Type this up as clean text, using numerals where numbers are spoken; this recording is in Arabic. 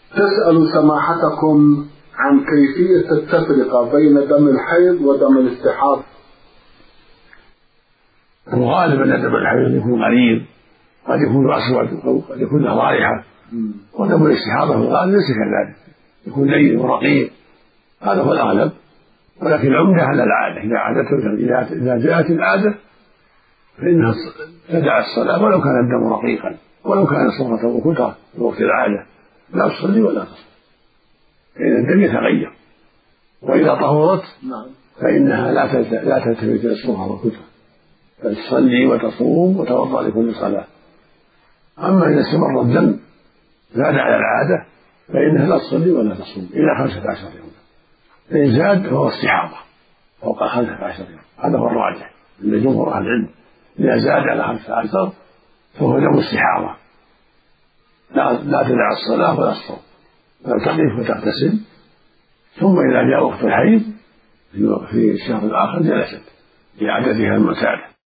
تسأل سماحتكم عن كيفية التفرقة بين دم الحيض ودم الاستحاضة. الغالب أن دم الحيض يكون غليظ، قد يكون أسود أو قد يكون له رائحة، ودم الاستحاضة في الغالب ليس كذلك، يكون لين ورقيق، هذا هو الأغلب. ولكن العمدة على العادة، إذا جاءت العادة فإنها تدع الصلاة ولو كان الدم رقيقا، ولو كان صفرة وكترة في وقت العادة، لا تصلي ولا تصلي، فإن الدم يتغير. وإذا طهرت فإنها لا تلتفت إلى الصفرة والكترة، بل تصلي وتصوم وتوضأ لكل صلاة. أما إذا استمر الدم زاد على العادة فإنها لا تصلي ولا تصوم إلى 15 يوما، فإن زاد فهو استحاضة فوق 15 يوم، هذا هو الراجح عند جمهور أهل العلم. إذا زاد على 15 فهو دم استحاضة، لا تدع الصلاة ولا الصوم، بل تقف وتغتسل، ثم إذا جاء وقت الحيض في الشهر الآخر جلست لعادتها المعتادة.